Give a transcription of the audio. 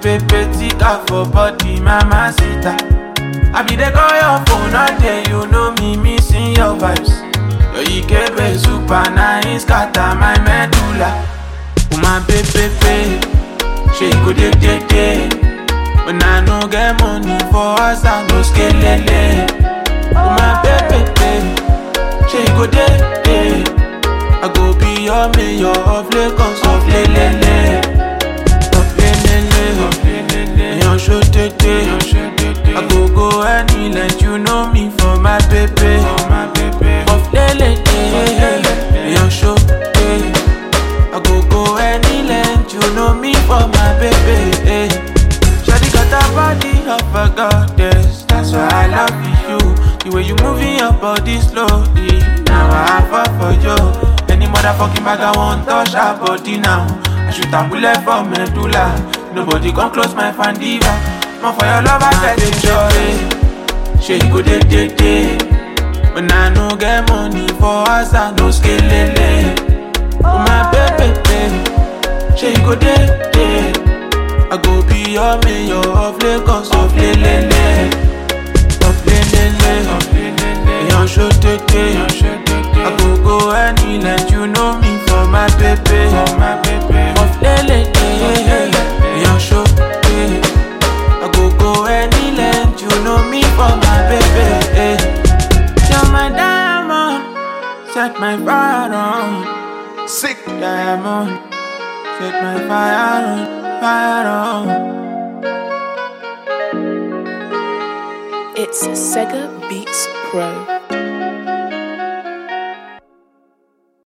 pepe tika for body, mama sita. I be the call your phone all day, you know me missing your vibes. Your Ikebe super nice, scatter my medulla. Oh my baby, she go day. When I no get money for us, I no scale. Oh my baby, she go day. I go be your mayor of Lagos, of Lelele. Yon show tete. I go any let you know me for my baby. Of Lelele. Yon show tete. I go any let you know me for my baby. Shawty got a body of a goddess, that's why I love you. The way you moving your body slowly, now I fall for you. Any motherfucking bag I want touch her body now. I shoot a bullet for medulla. Nobody come close my fan diva. More for your love I get enjoy. She go day. When I no get money for us I no scale. Oh my baby, she go day. I go be your mayor of Lagos, of Lelele. Of Lelele. Yon show tete. I go any let you know me for my baby. Of Lelele. Yon show tete. I go any let you know me for my baby. You're my diamond, set my fire on. Sick Diamond, set my fire on. It's Sega Beats Pro.